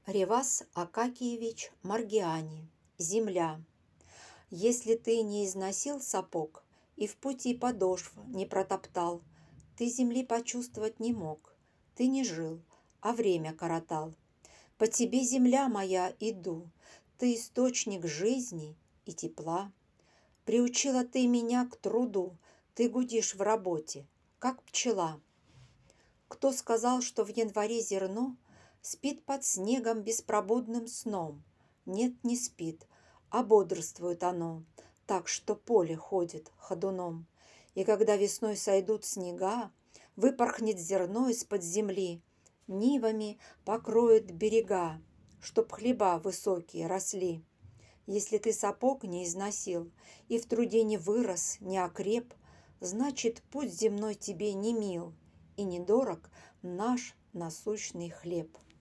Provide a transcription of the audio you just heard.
Реваз Акакиевич Маргиани. Земля. Если ты не износил сапог и в пути подошв не протоптал, ты земли почувствовать не мог, ты не жил, а время коротал. По тебе, земля моя, иду, ты источник жизни и тепла. Приучила ты меня к труду, ты гудишь в работе, как пчела. Кто сказал, что в январе зерно спит под снегом беспробудным сном? Нет, не спит, а бодрствует оно, так что поле ходит ходуном. И когда весной сойдут снега, выпорхнет зерно из-под земли, нивами покроет берега, чтоб хлеба высокие росли. Если ты сапог не износил и в труде не вырос, не окреп, значит, путь земной тебе не мил и недорог наш насущный хлеб.